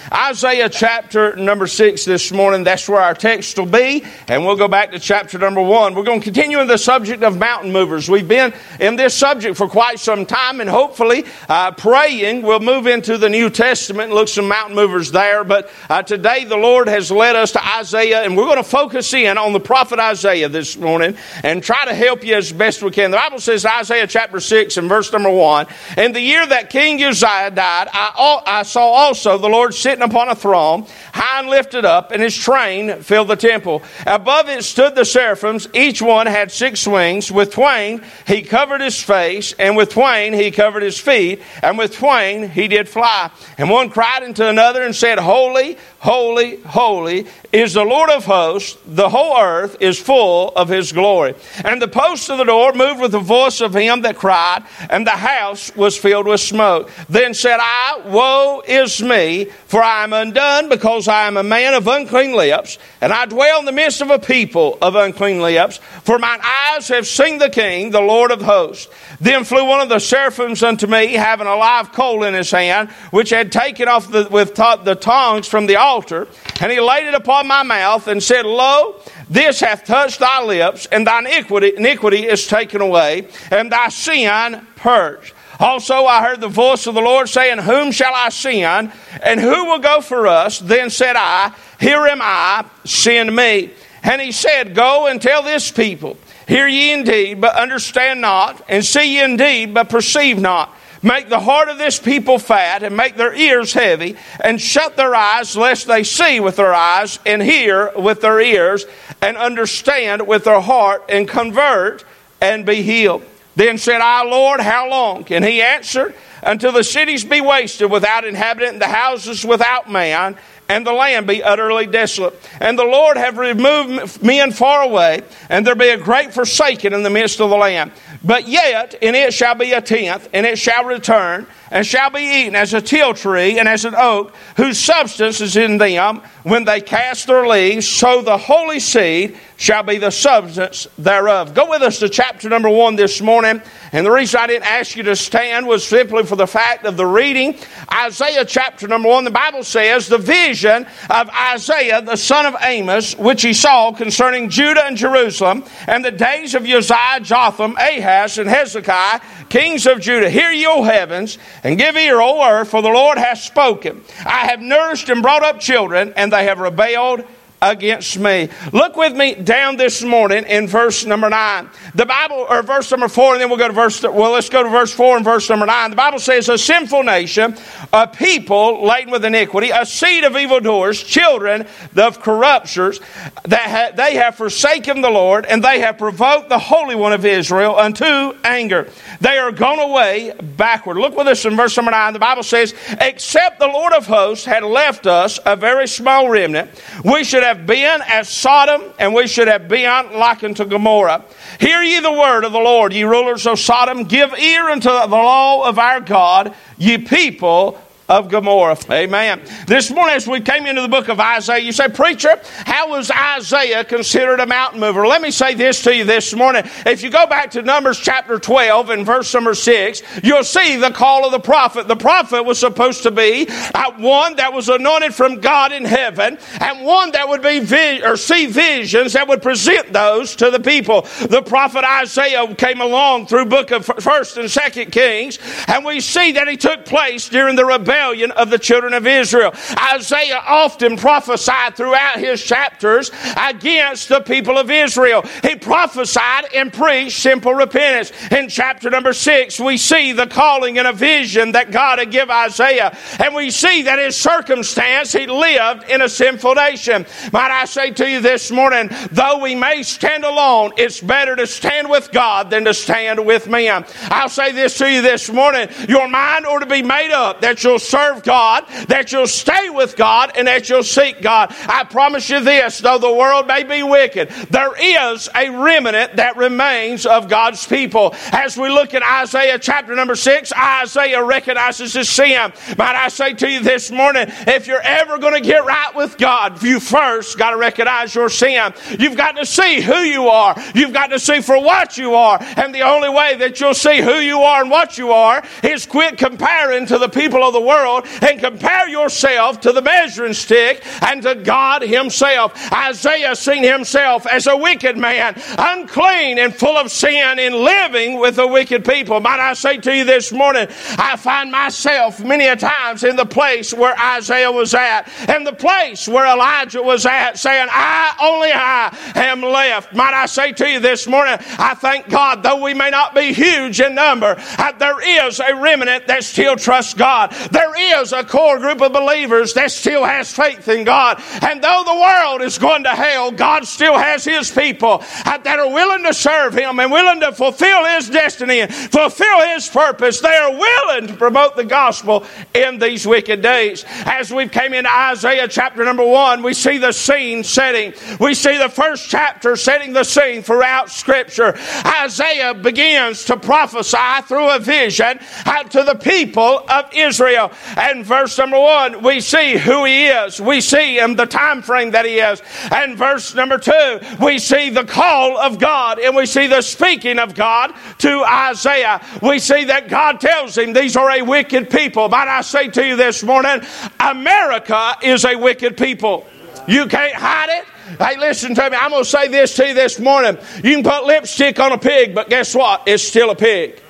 Isaiah chapter number 6 this morning, that's where our text will be, and we'll go back to chapter number 1. We're going to continue in the subject of mountain movers. We've been in this subject for quite some time, and hopefully praying we'll move into the New Testament and look some mountain movers there. But today the Lord has led us to Isaiah, and we're going to focus in on the prophet Isaiah this morning and try to help you as best we can. The Bible says, Isaiah chapter 6 and verse number 1, "In the year that King Uzziah died, I saw also the Lord sitting upon a throne, high and lifted up, and his train filled the temple. Above it stood the seraphims, each one had 6 wings. With twain he covered his face, and with twain he covered his feet, and with twain he did fly. And one cried unto another and said, Holy, holy, holy is the Lord of hosts. The whole earth is full of his glory. And the posts of the door moved with the voice of him that cried, and the house was filled with smoke. Then said I, Woe is me, for I am undone, because I am a man of unclean lips, and I dwell in the midst of a people of unclean lips. For mine eyes have seen the King, the Lord of hosts. Then flew one of the seraphims unto me, having a live coal in his hand, which had taken off the tongs from the altar, and he laid it upon my mouth, and said, Lo, this hath touched thy lips, and thine iniquity is taken away, and thy sin purged. Also I heard the voice of the Lord saying, Whom shall I send, and who will go for us? Then said I, Here am I, send me. And he said, Go and tell this people, Hear ye indeed, but understand not, and see ye indeed, but perceive not. Make the heart of this people fat, and make their ears heavy, and shut their eyes, lest they see with their eyes, and hear with their ears, and understand with their heart, and convert, and be healed. Then said I, Lord, how long? And he answered, Until the cities be wasted without inhabitant, and the houses without man, and the land be utterly desolate. And the Lord have removed men far away, and there be a great forsaking in the midst of the land. But yet in it shall be a tenth, and it shall return, and shall be eaten as a teil tree and as an oak, whose substance is in them when they cast their leaves. So the holy seed shall be the substance thereof." Go with us to chapter number 1 this morning. And the reason I didn't ask you to stand was simply for the fact of the reading. Isaiah chapter number 1, the Bible says, the vision of Isaiah the son of Amos, which he saw concerning Judah and Jerusalem, and the days of Uzziah, Jotham, Ahaz, and Hezekiah, kings of Judah. Hear ye, O heavens, and give ear, O earth, for the Lord hath spoken. I have nourished and brought up children, and they have rebelled against me. Look with me down this morning in verse number 9. The Bible, or verse number 4, and then let's go to verse 4 and verse number 9. The Bible says, a sinful nation, a people laden with iniquity, a seed of evildoers, children of corrupters, they have forsaken the Lord, and they have provoked the Holy One of Israel unto anger. They are gone away backward. Look with us in verse number 9. The Bible says, except the Lord of hosts had left us a very small remnant, we should have been as Sodom, and we should have been like unto Gomorrah. Hear ye the word of the Lord, ye rulers of Sodom. Give ear unto the law of our God, ye people of Gomorrah. Amen. This morning as we came into the book of Isaiah, you say, Preacher, how was Isaiah considered a mountain mover? Let me say this to you this morning. If you go back to Numbers chapter 12 and verse number 6, you'll see the call of the prophet. The prophet was supposed to be one that was anointed from God in heaven, and one that would be see visions that would present those to the people. The prophet Isaiah came along through book of 1st and 2nd Kings, and we see that he took place during the rebellion of the children of Israel. Isaiah often prophesied throughout his chapters against the people of Israel. He prophesied and preached simple repentance. In chapter number 6, we see the calling and a vision that God had given Isaiah. And we see that his circumstance, he lived in a sinful nation. Might I say to you this morning, though we may stand alone, it's better to stand with God than to stand with men. I'll say this to you this morning, your mind ought to be made up that you'll serve God, that you'll stay with God, and that you'll seek God. I promise you this, though the world may be wicked, there is a remnant that remains of God's people. As we look at Isaiah chapter number 6, Isaiah recognizes his sin. Might I say to you this morning, if you're ever going to get right with God, you first got to recognize your sin. You've got to see who you are. You've got to see for what you are. And the only way that you'll see who you are and what you are is quit comparing to the people of the world world and compare yourself to the measuring stick and to God himself. Isaiah seen himself as a wicked man, unclean and full of sin, and living with the wicked people. Might I say to you this morning, I find myself many a times in the place where Isaiah was at, and the place where Elijah was at, saying, only I am left. Might I say to you this morning, I thank God, though we may not be huge in number, there is a remnant that still trusts God. There is a core group of believers that still has faith in God. And though the world is going to hell, God still has his people that are willing to serve him and willing to fulfill his destiny and fulfill his purpose. They are willing to promote the gospel in these wicked days. As we came into Isaiah chapter number 1, we see the scene setting. We see the first chapter setting the scene throughout Scripture. Isaiah begins to prophesy through a vision to the people of Israel. And verse number 1, we see who he is. We see him, the time frame that he is. And verse number 2, we see the call of God, and we see the speaking of God to Isaiah. We see that God tells him these are a wicked people. Might I say to you this morning, America is a wicked people. You can't hide it. Hey, listen to me. I'm going to say this to you this morning. You can put lipstick on a pig, but guess what? It's still a pig.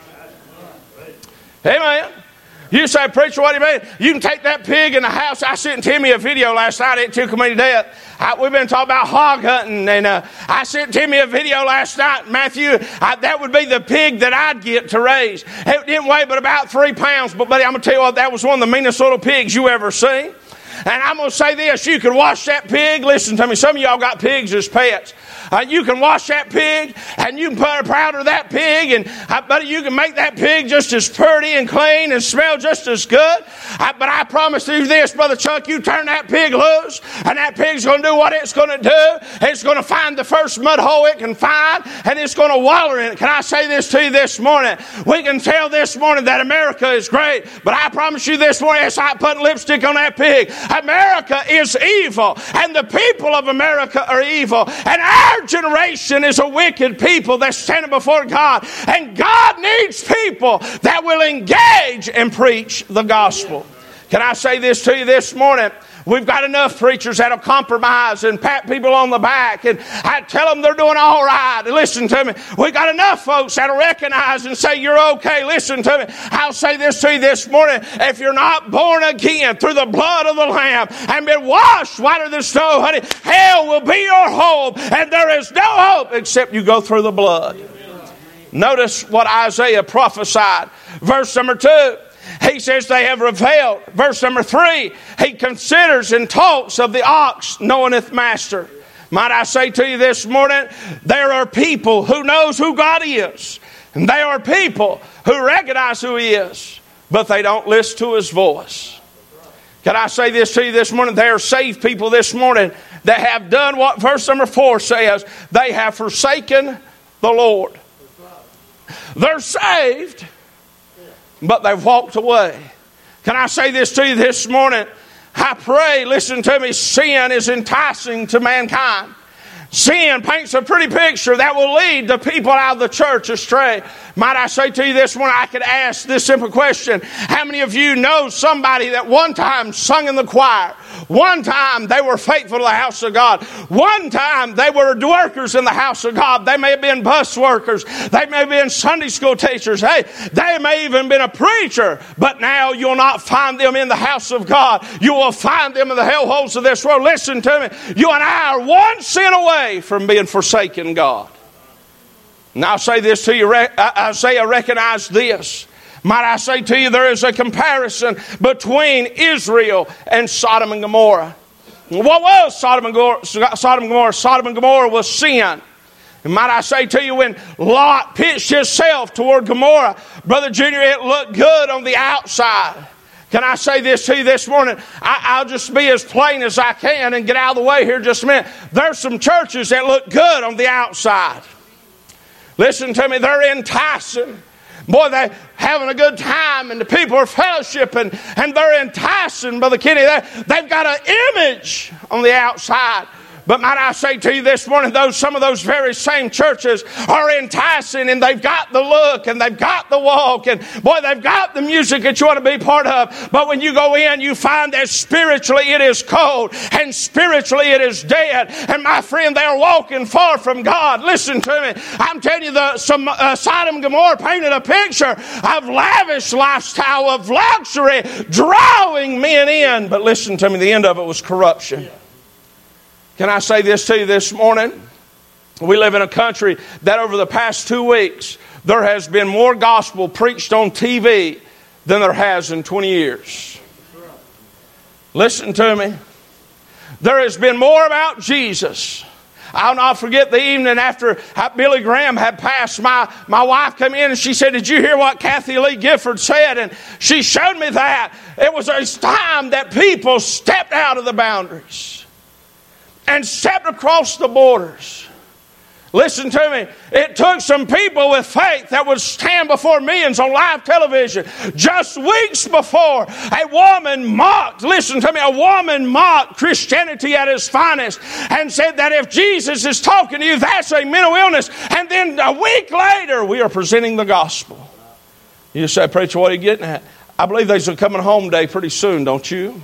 Amen. You say, preacher, what do you mean? You can take that pig in the house. I sent Timmy a video last night. It took me to death. We've been talking about hog hunting, and I sent Timmy a video last night. Matthew, that would be the pig that I'd get to raise. It didn't weigh but about 3 pounds, but buddy, I'm going to tell you what, that was one of the meanest little pigs you ever seen. And I'm going to say this, you can wash that pig. Listen to me, some of y'all got pigs as pets. You can wash that pig, and you can put a powder of that pig, and buddy, you can make that pig just as pretty and clean and smell just as good. But I promise you this, Brother Chuck, you turn that pig loose, and that pig's going to do what it's going to do. It's going to find the first mud hole it can find, and it's going to waller in it. Can I say this to you this morning? We can tell this morning that America is great, but I promise you this morning, it's like putting lipstick on that pig. America is evil, and the people of America are evil, and our generation is a wicked people that's standing before God, and God needs people that will engage and preach the gospel. Can I say this to you this morning? We've got enough preachers that'll compromise and pat people on the back, and I tell them they're doing all right. Listen to me. We've got enough folks that'll recognize and say, you're okay. Listen to me. I'll say this to you this morning. If you're not born again through the blood of the Lamb and been washed whiter than snow, honey, hell will be your home, and there is no hope except you go through the blood. Notice what Isaiah prophesied. Verse number 2. He says they have rebelled. Verse number 3, he considers and talks of the ox knoweth master. Might I say to you this morning, there are people who knows who God is. And they are people who recognize who he is, but they don't listen to his voice. Can I say this to you this morning? There are saved people this morning that have done what verse number 4 says. They have forsaken the Lord. They're saved, but they've walked away. Can I say this to you this morning? I pray, listen to me, sin is enticing to mankind. Sin paints a pretty picture that will lead the people out of the church astray. Might I say to you this morning, I could ask this simple question. How many of you know somebody that one time sung in the choir? One time they were faithful to the house of God. One time they were workers in the house of God. They may have been bus workers. They may have been Sunday school teachers. Hey, they may even been a preacher. But now you'll not find them in the house of God. You will find them in the hellholes of this world. Listen to me. You and I are one sin away from being forsaken God. Now I'll say this to you. Isaiah recognized this. Might I say to you, there is a comparison between Israel and Sodom and Gomorrah. What was Sodom and Gomorrah? Sodom and Gomorrah was sin. And might I say to you, when Lot pitched himself toward Gomorrah, Brother Junior, it looked good on the outside. Can I say this to you this morning? I'll just be as plain as I can and get out of the way here just a minute. There's some churches that look good on the outside. Listen to me, they're enticing. Boy, they're having a good time, and the people are fellowshipping, and they're enticing, Brother Kenny. They've got an image on the outside. But might I say to you this morning, some of those very same churches are enticing, and they've got the look and they've got the walk, and boy, they've got the music that you want to be part of. But when you go in, you find that spiritually it is cold and spiritually it is dead. And my friend, they are walking far from God. Listen to me. I'm telling you, Sodom and Gomorrah painted a picture of lavish lifestyle, of luxury, drawing men in. But listen to me, the end of it was corruption. Can I say this to you this morning? We live in a country that over the past 2 weeks, there has been more gospel preached on TV than there has in 20 years. Listen to me. There has been more about Jesus. I'll not forget the evening after Billy Graham had passed. My wife came in and she said, "Did you hear what Kathy Lee Gifford said?" And she showed me that. It was a time that people stepped out of the boundaries and stepped across the borders. Listen to me. It took some people with faith that would stand before millions on live television. Just weeks before, a woman mocked, listen to me, a woman mocked Christianity at its finest and said that if Jesus is talking to you, that's a mental illness. And then a week later, we are presenting the gospel. You say, "Preacher, what are you getting at?" I believe there's a coming home day pretty soon, don't you?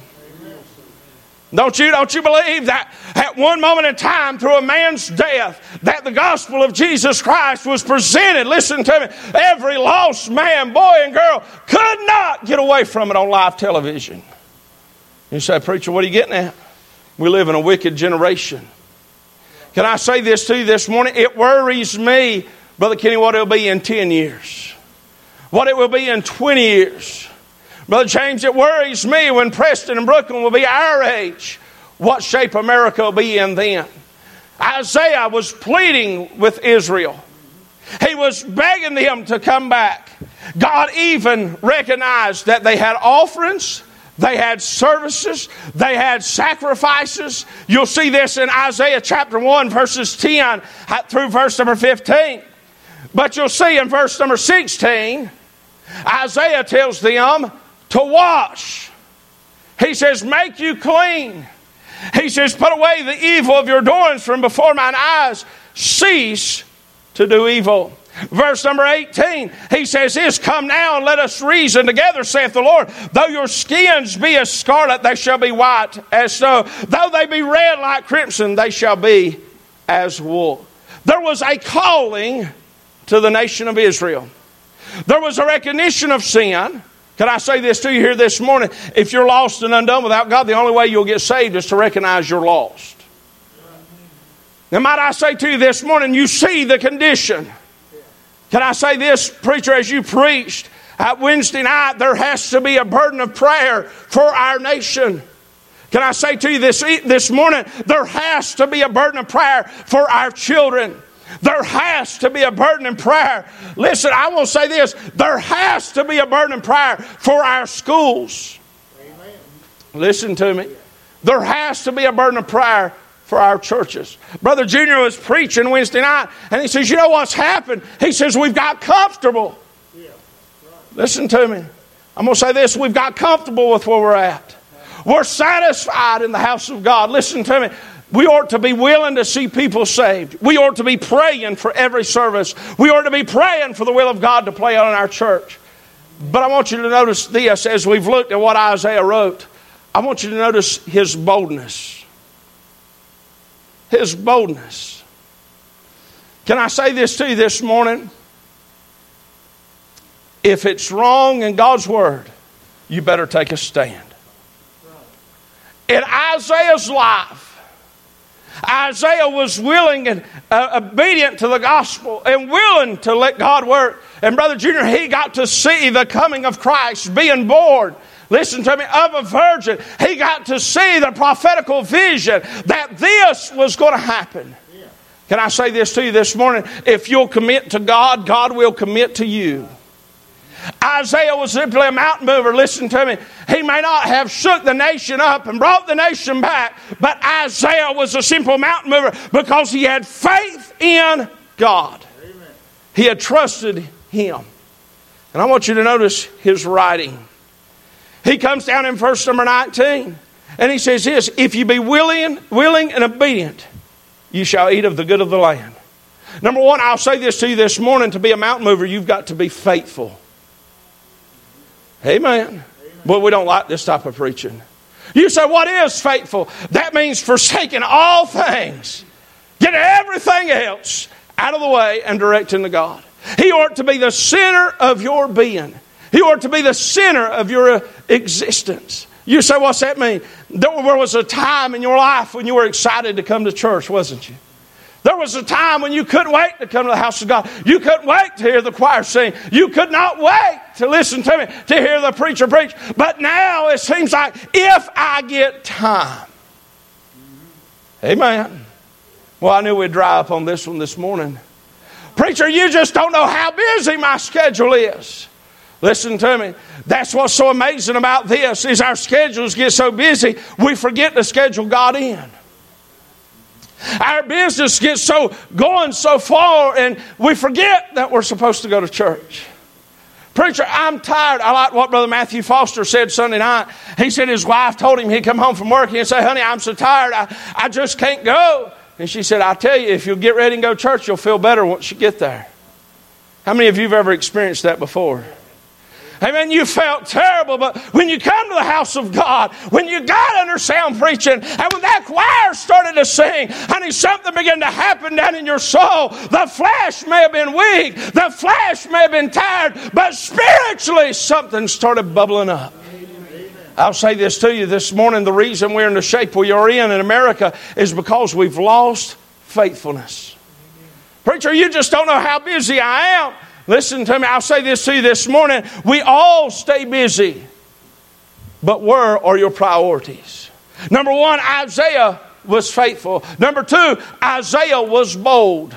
Don't you believe that at one moment in time, through a man's death, that the gospel of Jesus Christ was presented? Listen to me. Every lost man, boy and girl, could not get away from it on live television. You say, "Preacher, what are you getting at?" We live in a wicked generation. Can I say this to you this morning? It worries me, Brother Kenny, what it will be in 10 years. What it will be in 20 years. Brother James, it worries me when Preston and Brooklyn will be our age, what shape America will be in then. Isaiah was pleading with Israel. He was begging them to come back. God even recognized that they had offerings, they had services, they had sacrifices. You'll see this in Isaiah chapter 1, verses 10 through verse number 15. But you'll see in verse number 16, Isaiah tells them to wash. He says, "Make you clean." He says, "Put away the evil of your doings from before mine eyes. Cease to do evil." Verse number 18, he says, "Is come now and let us reason together, saith the Lord. Though your skins be as scarlet, they shall be white as snow. Though they be red like crimson, they shall be as wool." There was a calling to the nation of Israel. There was a recognition of sin. Can I say this to you here this morning? If you're lost and undone without God, the only way you'll get saved is to recognize you're lost. Now, might I say to you this morning, you see the condition. Can I say this, preacher, as you preached at Wednesday night, there has to be a burden of prayer for our nation. Can I say to you this morning, there has to be a burden of prayer for our children. There has to be a burden in prayer. Listen, I will say this. There has to be a burden in prayer for our schools. Amen. Listen to me. There has to be a burden of prayer for our churches. Brother Junior was preaching Wednesday night, and he says, "You know what's happened?" He says, "We've got comfortable." Yeah. Right. Listen to me. I'm going to say this. We've got comfortable with where we're at. We're satisfied in the house of God. Listen to me. We ought to be willing to see people saved. We ought to be praying for every service. We ought to be praying for the will of God to play out in our church. But I want you to notice this as we've looked at what Isaiah wrote. I want you to notice his boldness. His boldness. Can I say this to you this morning? If it's wrong in God's word, you better take a stand. In Isaiah's life, Isaiah was willing and obedient to the gospel and willing to let God work. And Brother Junior, he got to see the coming of Christ being born. Listen to me, of a virgin. He got to see the prophetical vision that this was going to happen. Can I say this to you this morning? If you'll commit to God, God will commit to you. Isaiah was simply a mountain mover. Listen to me. He may not have shook the nation up and brought the nation back, but Isaiah was a simple mountain mover because he had faith in God. Amen. He had trusted Him. And I want you to notice his writing. He comes down in verse number 19. And he says this, if you be willing and obedient, you shall eat of the good of the land. Number one, I'll say this to you this morning, to be a mountain mover, you've got to be faithful. Amen. But we don't like this type of preaching. You say, what is faithful? That means forsaking all things, getting everything else out of the way and directing to God. He ought to be the center of your being. He ought to be the center of your existence. You say, what's that mean? There was a time in your life when you were excited to come to church, wasn't you? There was a time when you couldn't wait to come to the house of God. You couldn't wait to hear the choir sing. You could not wait to listen to me, to hear the preacher preach. But now it seems like if I get time. Amen. Well, I knew we'd dry up on this one this morning. Preacher, you just don't know how busy my schedule is. Listen to me. That's what's so amazing about this, is our schedules get so busy, we forget to schedule God in. Our business gets going so far, and we forget that we're supposed to go to church. Preacher, I'm tired. I like what Brother Matthew Foster said Sunday night. He said his wife told him he'd come home from work and he'd say, honey, I'm so tired, I just can't go. And she said, I'll tell you, if you'll get ready and go to church, you'll feel better once you get there. How many of you have ever experienced that before? Amen. You felt terrible, but when you come to the house of God, when you got under sound preaching, and when that choir started to sing, honey, something began to happen down in your soul. The flesh may have been weak, the flesh may have been tired, but spiritually something started bubbling up. I'll say this to you this morning. The reason we're in the shape we are in America is because we've lost faithfulness. Preacher, you just don't know how busy I am. Listen to me. I'll say this to you this morning. We all stay busy. But where are your priorities? Number one, Isaiah was faithful. Number two, Isaiah was bold.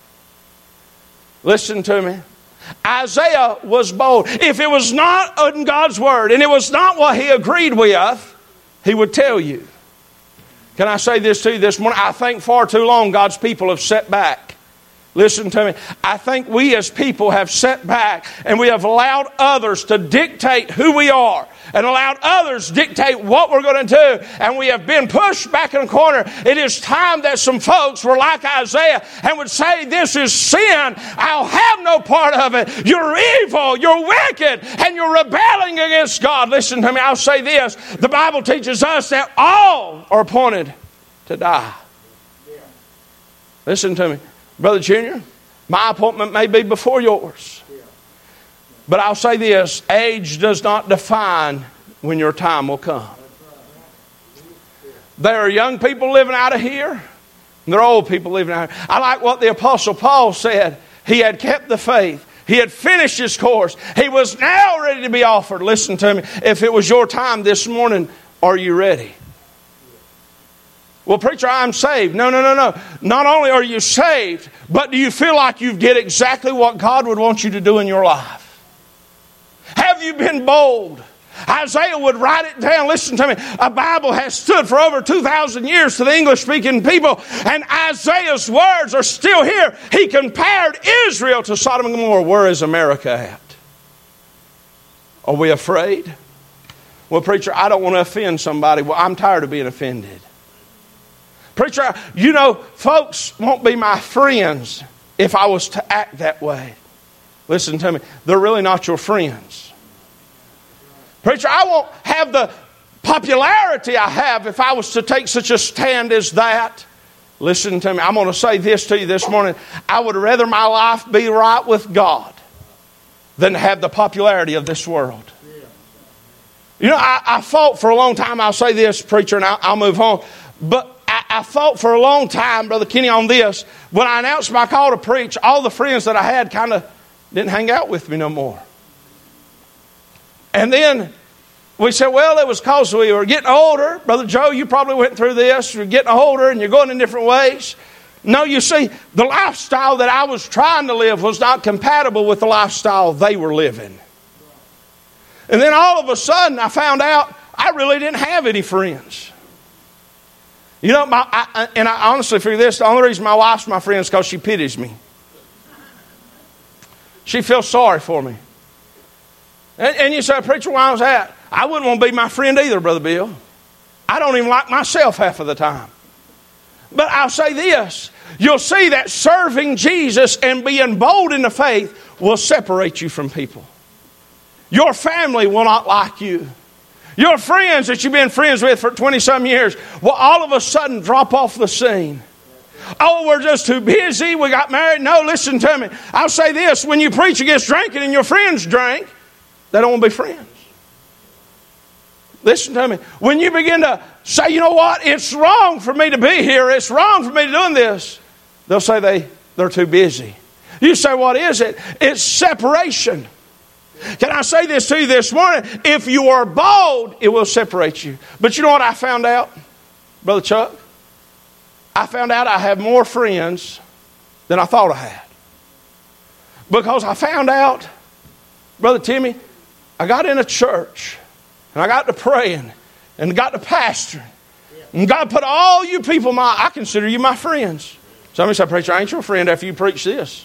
Listen to me. Isaiah was bold. If it was not in God's word and it was not what he agreed with, he would tell you. Can I say this to you this morning? I think far too long God's people have set back. Listen to me. I think we as people have set back and we have allowed others to dictate who we are and allowed others to dictate what we're going to do, and we have been pushed back in a corner. It is time that some folks were like Isaiah and would say, this is sin. I'll have no part of it. You're evil. You're wicked. And you're rebelling against God. Listen to me. I'll say this. The Bible teaches us that all are appointed to die. Listen to me. Brother Junior, my appointment may be before yours. But I'll say this, age does not define when your time will come. There are young people living out of here, and there are old people living out of here. I like what the Apostle Paul said. He had kept the faith. He had finished his course. He was now ready to be offered. Listen to me. If it was your time this morning, are you ready? Well, preacher, I'm saved. No. Not only are you saved, but do you feel like you did exactly what God would want you to do in your life? Have you been bold? Isaiah would write it down. Listen to me. A Bible has stood for over 2,000 years to the English-speaking people, and Isaiah's words are still here. He compared Israel to Sodom and Gomorrah. Where is America at? Are we afraid? Well, preacher, I don't want to offend somebody. Well, I'm tired of being offended. Preacher, you know, folks won't be my friends if I was to act that way. Listen to me. They're really not your friends. Preacher, I won't have the popularity I have if I was to take such a stand as that. Listen to me. I'm going to say this to you this morning. I would rather my life be right with God than to have the popularity of this world. You know, I fought for a long time. I'll say this, preacher, and I'll move on. But I fought for a long time, Brother Kenny, on this. When I announced my call to preach, all the friends that I had kind of didn't hang out with me no more. And then we said, well, it was because we were getting older. Brother Joe, you probably went through this. You're getting older and you're going in different ways. No, you see, the lifestyle that I was trying to live was not compatible with the lifestyle they were living. And then all of a sudden I found out I really didn't have any friends. You know, I honestly figure this, the only reason my wife's my friend is because she pities me. She feels sorry for me. And you say, preacher, why was that? I wouldn't want to be my friend either, Brother Bill. I don't even like myself half of the time. But I'll say this. You'll see that serving Jesus and being bold in the faith will separate you from people. Your family will not like you. Your friends that you've been friends with for 20-some years will all of a sudden drop off the scene. Oh, we're just too busy. We got married. No, listen to me. I'll say this. When you preach against drinking and your friends drink, they don't want to be friends. Listen to me. When you begin to say, you know what? It's wrong for me to be here. It's wrong for me to do this. They'll say they're too busy. You say, what is it? It's separation. Can I say this to you this morning? If you are bold, it will separate you. But you know what I found out, Brother Chuck? I found out I have more friends than I thought I had. Because I found out, Brother Timmy, I got in a church and I got to praying and got to pastoring. And God put all you people, I consider you my friends. Somebody say, preacher, I ain't your friend after you preach this.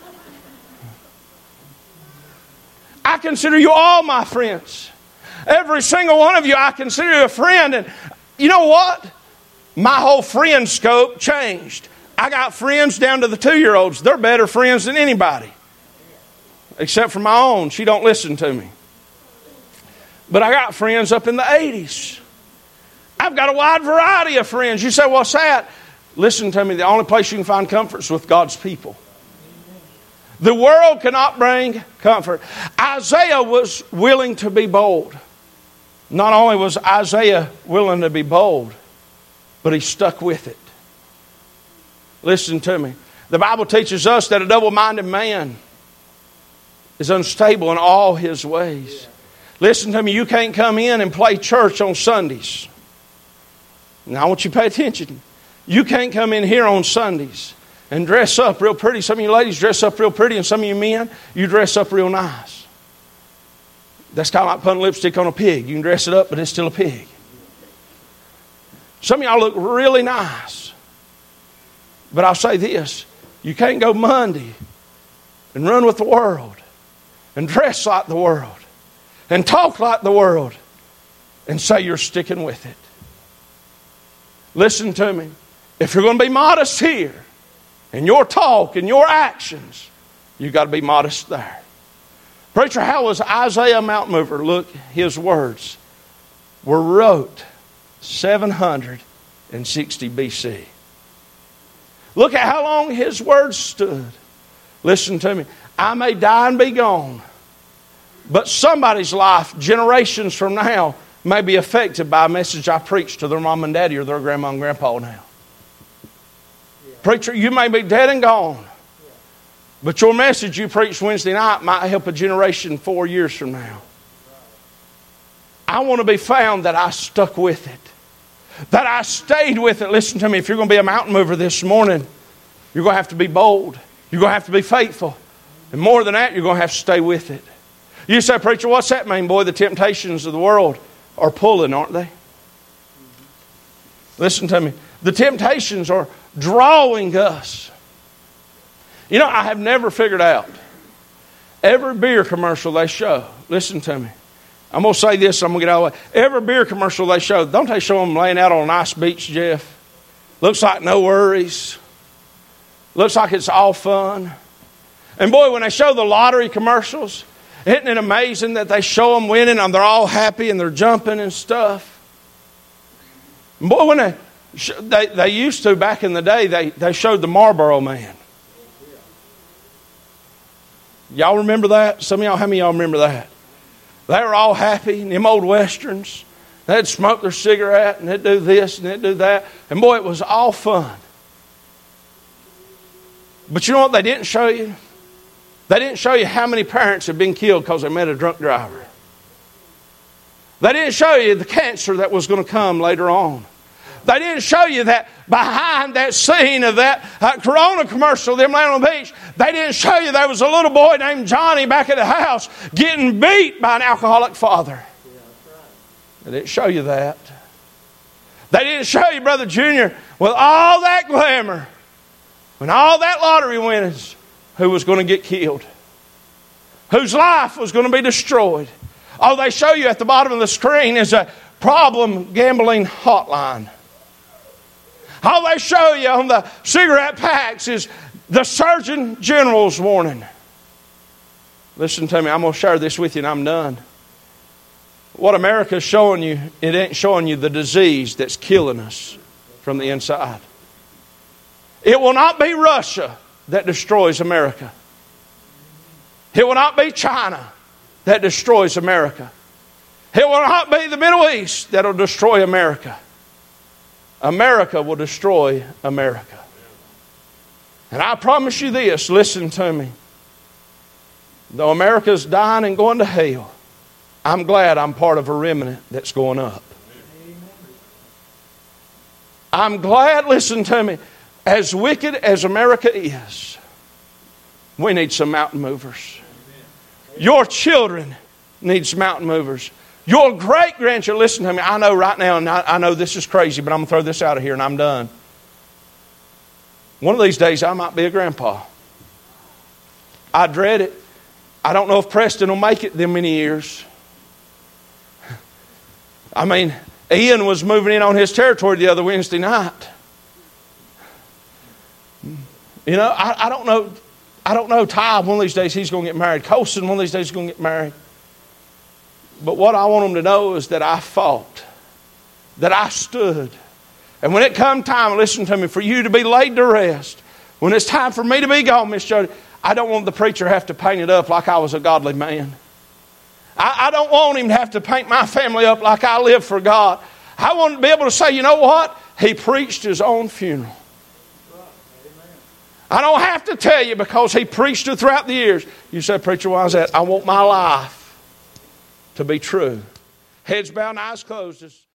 I consider you all my friends. Every single one of you, I consider you a friend. And you know what? My whole friend scope changed. I got friends down to the 2-year-olds. They're better friends than anybody. Except for my own. She don't listen to me. But I got friends up in the 80s. I've got a wide variety of friends. You say, what's that? Listen to me. The only place you can find comfort is with God's people. The world cannot bring comfort. Isaiah was willing to be bold. Not only was Isaiah willing to be bold, but he stuck with it. Listen to me. The Bible teaches us that a double-minded man is unstable in all his ways. Listen to me. You can't come in and play church on Sundays. Now I want you to pay attention. You can't come in here on Sundays and dress up real pretty. Some of you ladies dress up real pretty, and some of you men, you dress up real nice. That's kind of like putting lipstick on a pig. You can dress it up, but it's still a pig. Some of y'all look really nice. But I'll say this. You can't go Monday and run with the world and dress like the world and talk like the world and say you're sticking with it. Listen to me. If you're going to be modest here in your talk and your actions, you've got to be modest there. Preacher, how was Isaiah a mountain mover? Look, his words were wrote 760 BC. Look at how long his words stood. Listen to me. I may die and be gone, but somebody's life, generations from now, may be affected by a message I preached to their mom and daddy or their grandma and grandpa now. Preacher, you may be dead and gone, but your message you preached Wednesday night might help a generation 4 years from now. I want to be found that I stuck with it, that I stayed with it. Listen to me, if you're going to be a mountain mover this morning, you're going to have to be bold. You're going to have to be faithful. And more than that, you're going to have to stay with it. You say, preacher, what's that mean? Boy, the temptations of the world are pulling, aren't they? Listen to me. The temptations are drawing us. You know, I have never figured out every beer commercial they show. Listen to me. I'm going to say this, I'm going to get out of the way. Every beer commercial they show, don't they show them laying out on a nice beach, Jeff? Looks like no worries. Looks like it's all fun. And boy, when they show the lottery commercials, isn't it amazing that they show them winning and they're all happy and they're jumping and stuff? And boy, when they used to, back in the day, they showed the Marlboro Man. Y'all remember that? Some of y'all, how many of y'all remember that? They were all happy in them old westerns. They'd smoke their cigarette and they'd do this and they'd do that. And boy, it was all fun. But you know what they didn't show you? They didn't show you how many parents had been killed because they met a drunk driver. They didn't show you the cancer that was going to come later on. They didn't show you that behind that scene of that Corona commercial, them laying on the beach, they didn't show you there was a little boy named Johnny back at the house getting beat by an alcoholic father. They didn't show you that. They didn't show you Brother Junior with all that glamour, when all that lottery winnings, who was going to get killed, whose life was going to be destroyed. All they show you at the bottom of the screen is a problem gambling hotline. All they show you on the cigarette packs is the Surgeon General's warning. Listen to me, I'm going to share this with you and I'm done. What America's showing you, it ain't showing you the disease that's killing us from the inside. It will not be Russia that destroys America. It will not be China that destroys America. It will not be the Middle East that will destroy America. America will destroy America. And I promise you this, listen to me. Though America's dying and going to hell, I'm glad I'm part of a remnant that's going up. I'm glad, listen to me, as wicked as America is, we need some mountain movers. Your children need some mountain movers. Your great-grandchildren, listen to me, I know right now, and I know this is crazy, but I'm going to throw this out of here and I'm done. One of these days I might be a grandpa. I dread it. I don't know if Preston will make it them many years. I mean, Ian was moving in on his territory the other Wednesday night. You know, I don't know. I don't know. Ty, one of these days he's going to get married. Colson, one of these days he's going to get married. But what I want them to know is that I fought. That I stood. And when it come time, listen to me, for you to be laid to rest, when it's time for me to be gone, Miss Jody, I don't want the preacher to have to paint it up like I was a godly man. I don't want him to have to paint my family up like I live for God. I want to be able to say, you know what? He preached his own funeral. I don't have to tell you because he preached it throughout the years. You say, preacher, why is that? I want my life to be true. Heads bowed and eyes closed.